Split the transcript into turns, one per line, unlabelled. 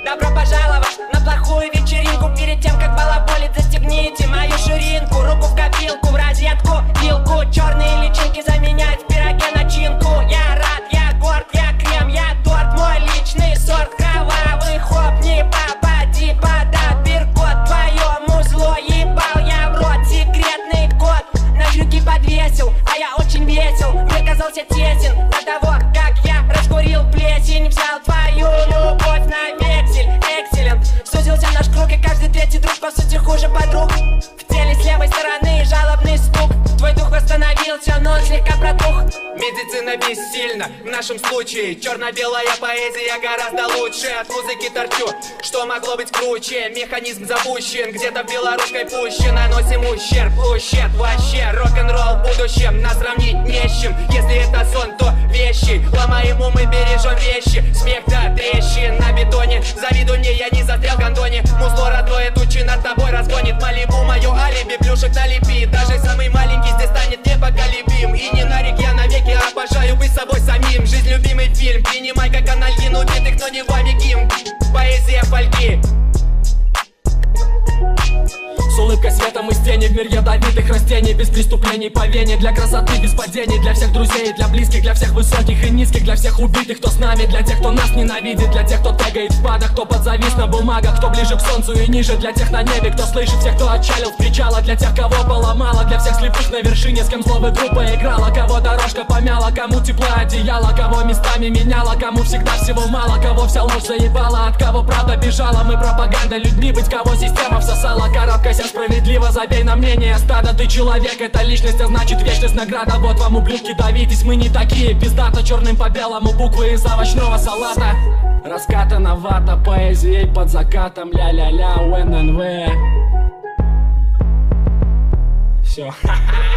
Добро пожаловать на плохую вечеринку. Перед тем, как балаболить, застегните мою ширинку. Руку в копилку, в розетку, вилку. Черные личинки заменяют в пироге начинку. Я рад, я горд, я крем, я торт. Мой личный сорт кровавый хоп. Не попади под апперкот. Твоему зло ебал я в рот. Секретный код на крюки подвесил, а я очень весел. Выказался тесен до того, как я раскурил плесень. Взял твою любовь на вексель. Экселент, сузился наш круг, и каждый третий друг по сути хуже подруг. В теле с левой стороны жалобный стук. Твой дух восстановился, но он слегка протух.
Медицина бессильна, в нашем случае черно-белая поэзия гораздо лучше. От музыки торчу, что могло быть круче. Механизм запущен, где-то в белорусской пуще. Наносим ущерб, вообще. Рок-н-ролл в будущем, нас сравнить не с чем. Если это сон, то вещи. Ломаем умы, бережем вещи. Смех до трещин на бетоне. Завидуй мне, я не застрял в гондоне. Музло родное тучи над тобой разгонит. Малибу, мое алиби, плюшек налепи. Даже самый маленький здесь станет непоколебим. И не на реке, а навеки обожаю быть собой самим. Жизнь любимый фильм, принимай как анальгин убитых, но не вами гимн. Поэзия фольги.
С улыбкой светом из тени в мир ядовитых растений. Без преступлений по вене, для красоты, без падений. Для всех друзей, для близких, для всех высоких и низких. Для всех убитых, кто с нами, для тех, кто нас ненавидит. Для тех, кто тегает в падах, кто подзавис на бумагах. Кто ближе к солнцу и ниже, для тех на небе, кто слышит всех, кто отчалил с причала. Для тех, кого поломало, для всех слепых на вершине, с кем слово группа играла. Кого дорожка помяла, кому тепло одеяло. Кого местами меняла, кому всегда всего мало. Кого вся ложь заебала, от кого правда бежала. Мы пропаганда людьми быть, кого система всосала. Карабкайся справедливо, забей на мнение стада. Ты человек, это личность, а значит вечность награда. Вот вам, ублюдки, давитесь, мы не такие. Пиздато черным по белому, буквы из овощного салата. Раскатана вата поэзией под закатом. Ля-ля-ля, УННВ. Все.